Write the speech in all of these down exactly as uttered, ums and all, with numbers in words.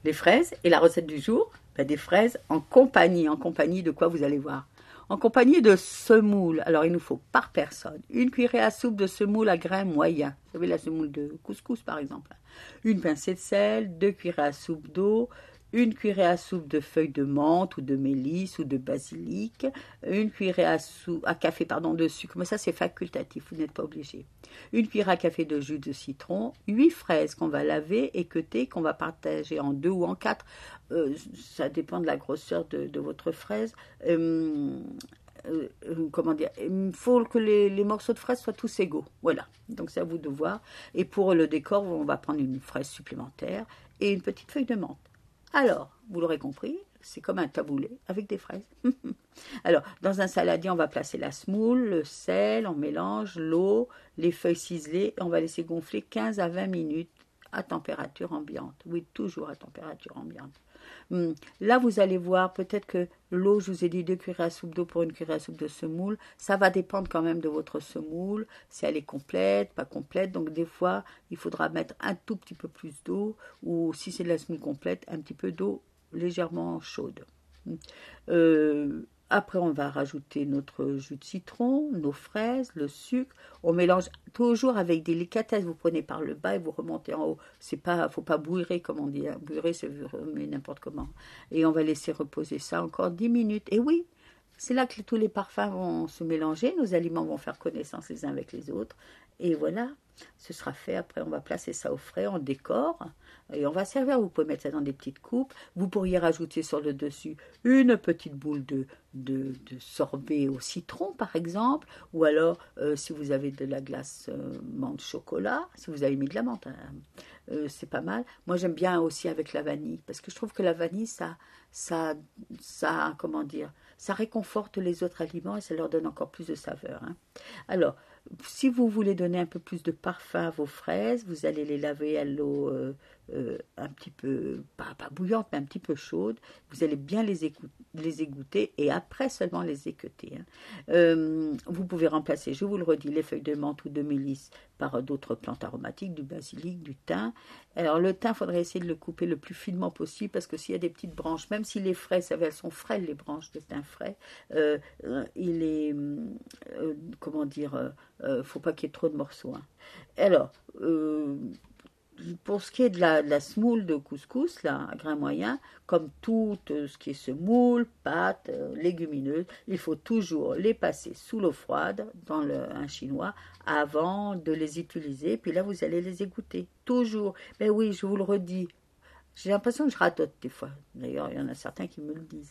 les fraises. Et la recette du jour, ben, des fraises en compagnie. En compagnie de quoi vous allez voir? En compagnie de semoule. Alors, il nous faut par personne une cuillerée à soupe de semoule à grains moyens. Vous savez, la semoule de couscous, par exemple. Une pincée de sel, deux cuillerées à soupe d'eau, une cuillerée à soupe de feuilles de menthe ou de mélisse ou de basilic, une cuillerée à, sou- à café pardon, de sucre, mais ça c'est facultatif, vous n'êtes pas obligé. Une cuillerée à café de jus de citron, huit fraises qu'on va laver, équeuter, qu'on va partager en deux ou en quatre, euh, ça dépend de la grosseur de, de votre fraise. Euh, euh, euh, comment dire, il faut que les, les morceaux de fraises soient tous égaux. Voilà, donc c'est à vous de voir. Et pour le décor, on va prendre une fraise supplémentaire et une petite feuille de menthe. Alors, vous l'aurez compris, c'est comme un taboulé avec des fraises. Alors, dans un saladier, on va placer la semoule, le sel, on mélange l'eau, les feuilles ciselées, et on va laisser gonfler quinze à vingt minutes à température ambiante. Oui, toujours à température ambiante. Hum, Là, vous allez voir, peut-être que l'eau, je vous ai dit deux cuillerées à soupe d'eau pour une cuillerée à soupe de semoule. Ça va dépendre quand même de votre semoule, si elle est complète, pas complète. Donc, des fois, il faudra mettre un tout petit peu plus d'eau, ou si c'est de la semoule complète, un petit peu d'eau légèrement chaude. Euh, Après, on va rajouter notre jus de citron, nos fraises, le sucre. On mélange toujours avec délicatesse. Vous prenez par le bas et vous remontez en haut. C'est pas, faut pas bouillir comme on dit. Hein. Bouillir, c'est mais n'importe comment. Et on va laisser reposer ça encore dix minutes. Et oui, c'est là que tous les parfums vont se mélanger. Nos aliments vont faire connaissance les uns avec les autres. Et voilà, ce sera fait. Après, on va placer ça au frais, on décore. Et on va servir. Vous pouvez mettre ça dans des petites coupes. Vous pourriez rajouter sur le dessus une petite boule de, de, de sorbet au citron, par exemple. Ou alors, euh, si vous avez de la glace euh, menthe chocolat, si vous avez mis de la menthe, hein, euh, c'est pas mal. Moi, j'aime bien aussi avec la vanille. Parce que je trouve que la vanille, ça, ça, ça comment dire, ça réconforte les autres aliments et ça leur donne encore plus de saveur. Hein. Alors, si vous voulez donner un peu plus de parfum à vos fraises, vous allez les laver à l'eau euh, euh, un petit peu, pas, pas bouillante, mais un petit peu chaude. Vous allez bien les, écouter, les égoutter et après seulement les équeuter. Hein. Euh, vous pouvez remplacer, je vous le redis, les feuilles de menthe ou de mélisse par d'autres plantes aromatiques, du basilic, du thym. Alors le thym, il faudrait essayer de le couper le plus finement possible parce que s'il y a des petites branches, même si les fraises, elles sont frêles, les branches de thym frais, euh, il est, euh, comment dire, euh, euh, faut pas qu'il y ait trop de morceaux. Hein. Alors, euh, pour ce qui est de la, de la semoule de couscous, là, à grains moyens, comme tout euh, ce qui est semoule, pâtes, euh, légumineuses, il faut toujours les passer sous l'eau froide dans le, un chinois avant de les utiliser. Puis là, vous allez les égoutter. Toujours. Mais oui, je vous le redis. J'ai l'impression que je ratote des fois. D'ailleurs, il y en a certains qui me le disent.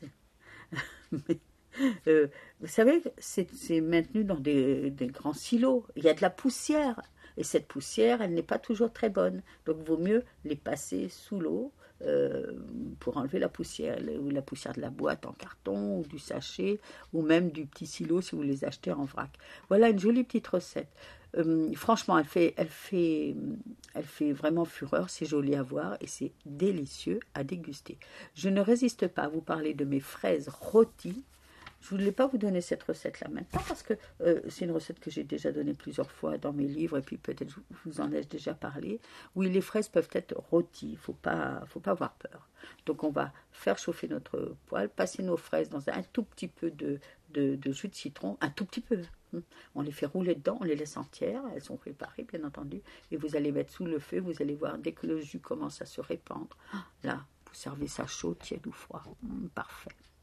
Mais, euh, vous savez, c'est, c'est maintenu dans des, des grands silos. Il y a de la poussière. Et cette poussière, elle n'est pas toujours très bonne. Donc, il vaut mieux les passer sous l'eau euh, pour enlever la poussière, ou la poussière de la boîte en carton, ou du sachet, ou même du petit silo si vous les achetez en vrac. Voilà une jolie petite recette. Euh, franchement, elle fait, elle, fait, elle fait vraiment fureur, c'est joli à voir et c'est délicieux à déguster. Je ne résiste pas à vous parler de mes fraises rôties. Je ne voulais pas vous donner cette recette-là maintenant parce que euh, c'est une recette que j'ai déjà donnée plusieurs fois dans mes livres et puis peut-être je vous en ai déjà parlé. Oui, les fraises peuvent être rôties, il ne faut pas, faut pas avoir peur. Donc on va faire chauffer notre poêle, passer nos fraises dans un tout petit peu de, de, de jus de citron, un tout petit peu. On les fait rouler dedans, on les laisse entières, elles sont préparées bien entendu, et vous allez mettre sous le feu, vous allez voir dès que le jus commence à se répandre, là, vous servez ça chaud, tiède ou froid, mmh, parfait.